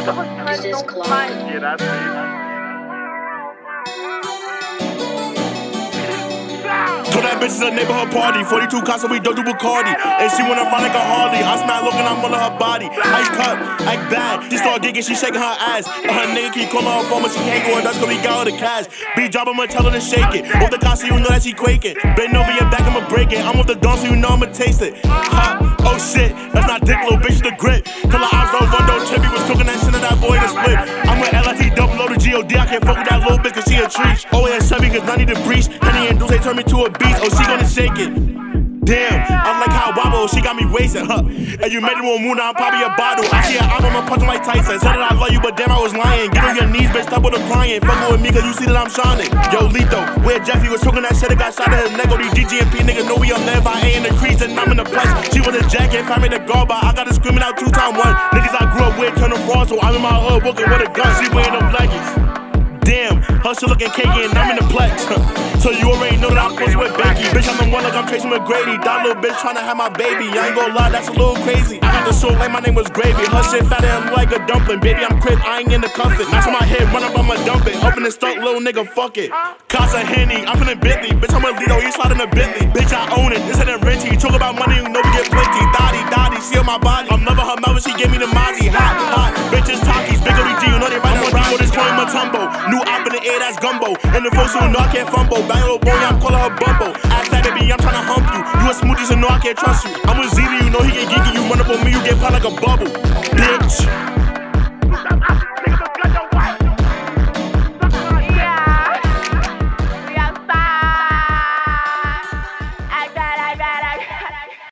Is this Clyde? Yeah, that's me. Told that bitch is a neighborhood party. 42 cars, so we don't do Bacardi. And she wanna ride like a Harley. I smile looking, I'm all of her body. Ice cut, act bad. She start gigging, she shaking her ass. And her nigga keep calling her phone, but she hanging with us cause we got her the cash. Beat drop, I'ma tell her to shake it. Off the car, so you know that she quaking. Bend over your back, I'ma break it. I'm off the dawn, so you know I'ma taste it. Ha, oh shit, that's not dick, little bitch, the grip. Till her eyes don't run, don't trip. He was talking that shit to that boy to split. I'm with LIT, double O to GOD. I can't fuck with that little bitch cause she a treat. Oh yeah, Chevy, cause I need to breach. Henny and Deuce, they turn me to a beast. Oh, she gonna shake it. Damn, I'm like how I wobble, she got me racing, huh? And you made it one moon, I'm probably a bottle. I see her album, I'm punching like Tyson. Said that I love you, but damn, I was lying. Get on your knees, bitch, stop with the crying. Fuckin' with me, cause you see that I'm shining. Yo, Lito, where Jeffy was talking that shit, it got shot at his neck. Oh, these DGMP niggas know we on left. I ain't in the crease, and I'm in the place. She was a jacket, if I made a guard, but I got her screaming out 2x1. Niggas I grew up with turn to fraud, so I'm in my hood walking with a gun. She wearing them leggings. Damn, her shit looking cakey and I'm in the plex. So you already know that I'm posted with Becky. Bitch, I'm the one like I'm Tracy McGrady. That little bitch tryna have my baby. I ain't gon' lie, that's a little crazy. I got the soul like my name was Gravy. Her shit fatter and like a dumpling. Baby, I'm crib, I ain't in the cuffin'. That's on my head, run up, I'ma dump it. Open and start, little nigga, fuck it. Casa Henny, I'm finna Bentley. Bitch, I'm a Lido, you slide in a Bentley. Bitch, I own it, this ain't renty. Talk about money, you know we get plenty. Dotty, see on my body. I'm never her mouth, she gave me the Mozzie. Hot, bitches, talkies, big ODG, you know they right around with this coin Matumbo. New op in the air, that's gumbo. And the folks who know I can't fumble. Bang little boy, I'm calling her Bumbo. Ask that baby, I'm tryna hump you. You a smoothie, so know I can't trust you. I'm with Zeta, you know he get geeky. You run up on me, you get popped like a bubble. Bitch.